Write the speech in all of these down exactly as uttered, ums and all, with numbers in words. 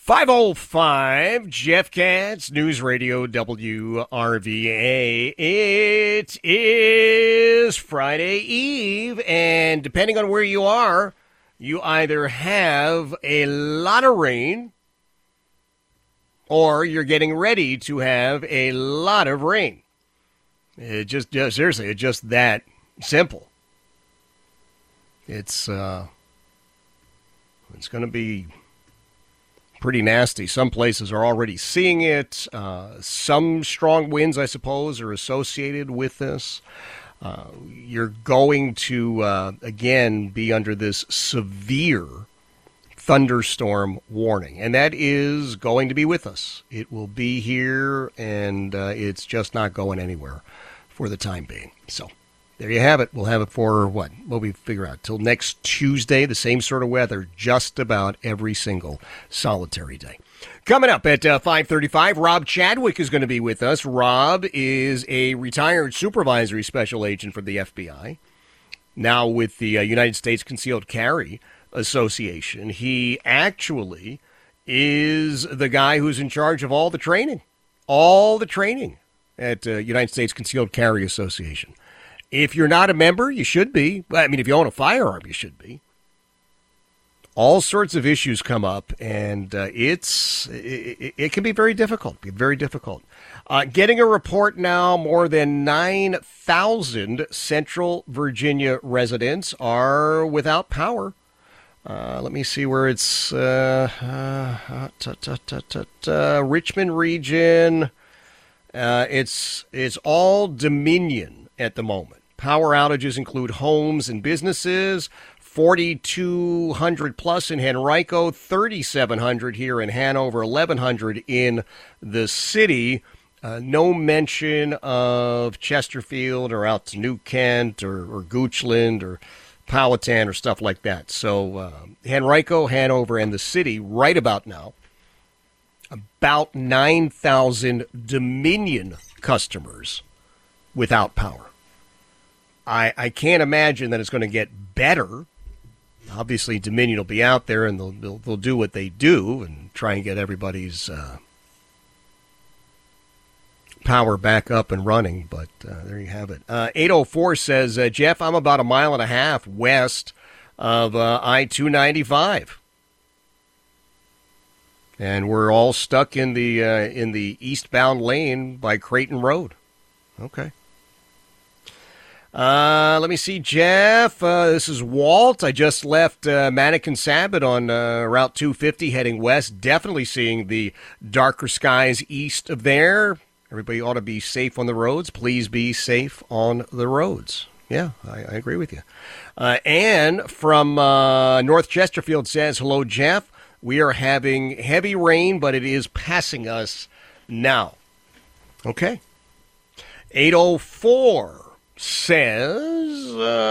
five oh five, Jeff Katz, News Radio W R V A. It is Friday Eve, and depending on where you are, you either have a lot of rain or you're getting ready to have a lot of rain. It just, just seriously, it's just that simple. It's, uh, it's going to be pretty nasty. Some places are already seeing it. Uh, some strong winds, I suppose, are associated with this. Uh, you're going to, uh, again, be under this severe thunderstorm warning, and that is going to be with us. It will be here, and uh, it's just not going anywhere for the time being. So there you have it. We'll have it for, what, what we figure out, till next Tuesday, the same sort of weather, just about every single solitary day. Coming up at uh, five thirty-five, Rob Chadwick is going to be with us. Rob is a retired supervisory special agent for the F B I, now with the uh, United States Concealed Carry Association. He actually is the guy who's in charge of all the training, all the training at uh, United States Concealed Carry Association. If you're not a member, you should be. I mean, if you own a firearm, you should be. All sorts of issues come up, and uh, it's it, it can be very difficult, be very difficult. Uh, getting a report now, more than nine thousand Central Virginia residents are without power. Uh, let me see where it's uh, uh, ta, ta, ta, ta, ta, Richmond region. Uh, it's it's all Dominion at the moment. Power outages include homes and businesses. forty-two hundred plus in Henrico, thirty-seven hundred here in Hanover, eleven hundred in the city. Uh, no mention of Chesterfield or out to New Kent or, or Goochland or Powhatan or stuff like that. So uh, Henrico, Hanover, and the city right about now, about nine thousand Dominion customers without power. I, I can't imagine that it's going to get better. Obviously, Dominion will be out there and they'll, they'll, they'll do what they do and try and get everybody's uh, power back up and running. But uh, there you have it. Uh, eight oh four says, uh, Jeff, I'm about a mile and a half west of uh, I two ninety-five. And we're all stuck in the uh, in the eastbound lane by Creighton Road. Okay. Uh, let me see, Jeff. Uh, this is Walt. I just left uh, Mannequin Sabbath on uh, Route two fifty heading west. Definitely seeing the darker skies east of there. Everybody ought to be safe on the roads. Please be safe on the roads. Yeah, I, I agree with you. Uh, Ann from uh, North Chesterfield says, hello, Jeff. We are having heavy rain, but it is passing us now. Okay. eight oh four. Says,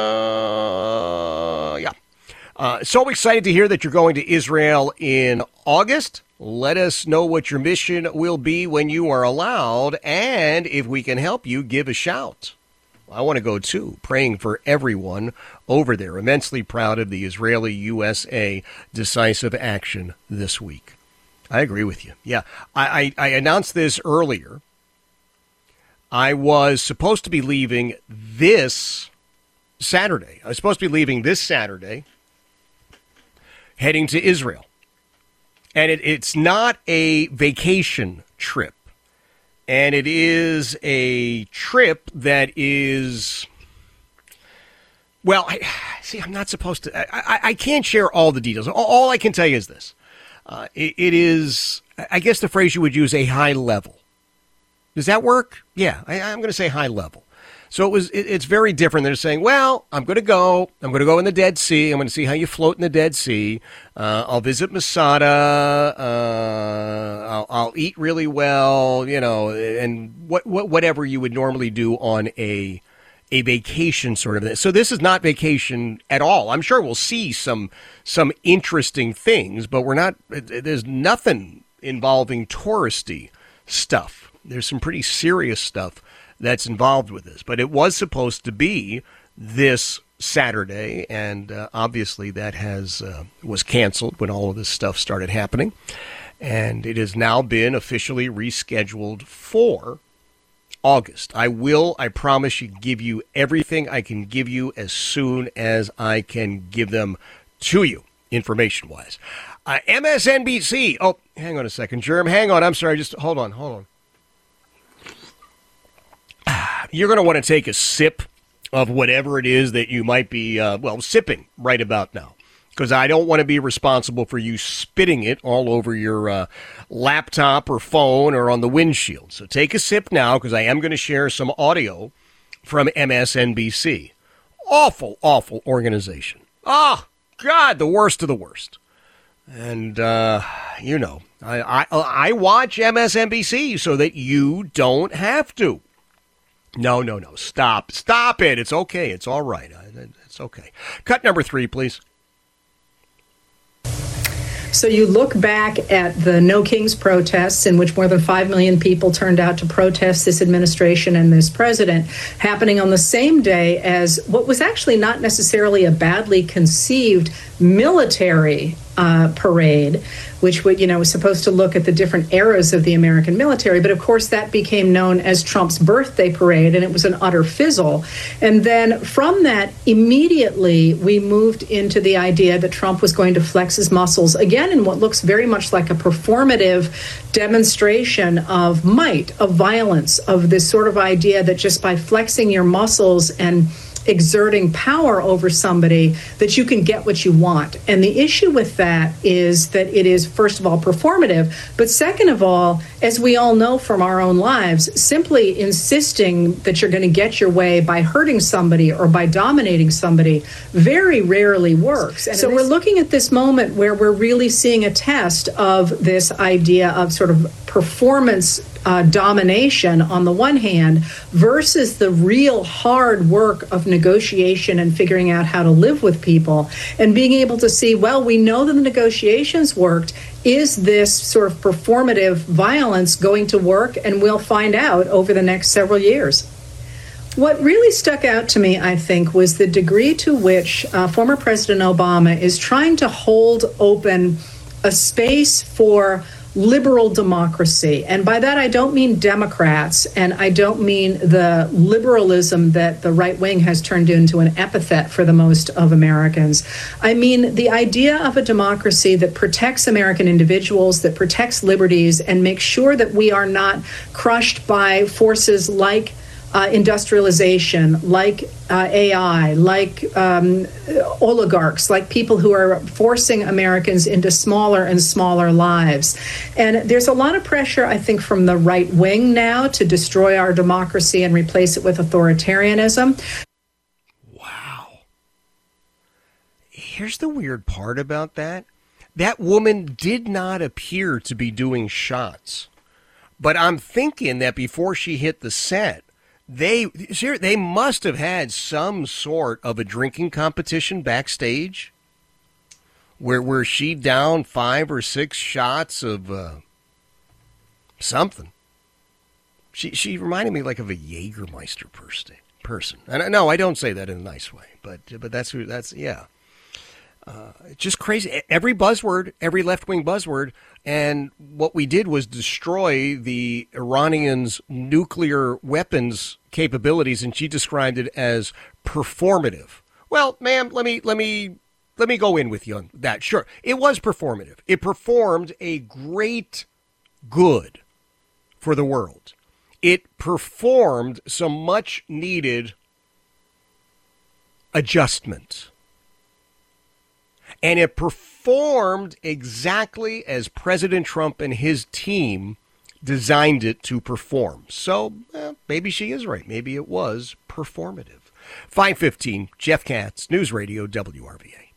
uh, yeah. Uh, so excited to hear that you're going to Israel in August. Let us know what your mission will be when you are allowed, and if we can help you, give a shout. I want to go too, praying for everyone over there. Immensely proud of the Israeli-U S A decisive action this week. I agree with you. Yeah, I, I, I announced this earlier. I was supposed to be leaving this Saturday. I was supposed to be leaving this Saturday, heading to Israel. And it, it's not a vacation trip. And it is a trip that is, well, I, see, I'm not supposed to, I, I, I can't share all the details. All, all I can tell you is this. Uh, it, it is, I guess the phrase you would use, a high level. Does that work? Yeah, I, I'm going to say high level. So it was. It, it's very different than saying, well, I'm going to go. I'm going to go in the Dead Sea. I'm going to see how you float in the Dead Sea. Uh, I'll visit Masada. Uh, I'll, I'll eat really well, you know, and what, what whatever you would normally do on a a vacation sort of thing. So this is not vacation at all. I'm sure we'll see some some interesting things, but we're not. There's nothing involving touristy stuff. There's some pretty serious stuff that's involved with this. But it was supposed to be this Saturday, and uh, obviously that has uh, was canceled when all of this stuff started happening. And it has now been officially rescheduled for August. I will, I promise you, give you everything I can give you as soon as I can give them to you, information-wise. Uh, M S N B C. Oh, hang on a second, Germ. Hang on. I'm sorry. Just hold on. Hold on. You're going to want to take a sip of whatever it is that you might be, uh, well, sipping right about now. Because I don't want to be responsible for you spitting it all over your uh, laptop or phone or on the windshield. So take a sip now, because I am going to share some audio from M S N B C. Awful, awful organization. Oh, God, the worst of the worst. And, uh, you know, I, I, I watch M S N B C so that you don't have to. No, no, no. Stop. Stop it. It's okay. It's all right. It's okay. Cut number three, please. So you look back at the No Kings protests, in which more than five million people turned out to protest this administration and this president, happening on the same day as what was actually not necessarily a badly conceived military uh, parade, which would, you know, was supposed to look at the different eras of the American military. But of course, that became known as Trump's birthday parade, and it was an utter fizzle. And then from that, immediately we moved into the idea that Trump was going to flex his muscles again in what looks very much like a performative demonstration of might, of violence, of this sort of idea that just by flexing your muscles and exerting power over somebody, that you can get what you want. And the issue with that is that it is, first of all, performative, but second of all, as we all know from our own lives, simply insisting that you're going to get your way by hurting somebody or by dominating somebody very rarely works. And so we're looking at this moment where we're really seeing a test of this idea of sort of performance Uh, domination on the one hand versus the real hard work of negotiation and figuring out how to live with people and being able to see, well, we know that the negotiations worked. Is this sort of performative violence going to work? And we'll find out over the next several years. What really stuck out to me, I think, was the degree to which uh, former President Obama is trying to hold open a space for liberal democracy. And by that, I don't mean Democrats, and I don't mean the liberalism that the right wing has turned into an epithet for the most of Americans. I mean the idea of a democracy that protects American individuals, that protects liberties, and makes sure that we are not crushed by forces like Uh, industrialization, like uh, A I, like um, oligarchs, like people who are forcing Americans into smaller and smaller lives. And there's a lot of pressure, I think, from the right wing now to destroy our democracy and replace it with authoritarianism. Wow. Here's the weird part about that. That woman did not appear to be doing shots. But I'm thinking that before she hit the set, They they must have had some sort of a drinking competition backstage where where she down five or six shots of uh, something. She she reminded me like of a Jägermeister person. Person, and no, I don't say that in a nice way, but but that's who that's yeah. Uh, just crazy. Every buzzword, every left-wing buzzword, and what we did was destroy the Iranians' nuclear weapons capabilities, and she described it as performative. Well, ma'am, let me let me let me go in with you on that. Sure, it was performative. It performed a great good for the world. It performed some much-needed adjustment. And it performed exactly as President Trump and his team designed it to perform. So eh, maybe she is right. Maybe it was performative. five fifteen, Jeff Katz, News Radio W R V A.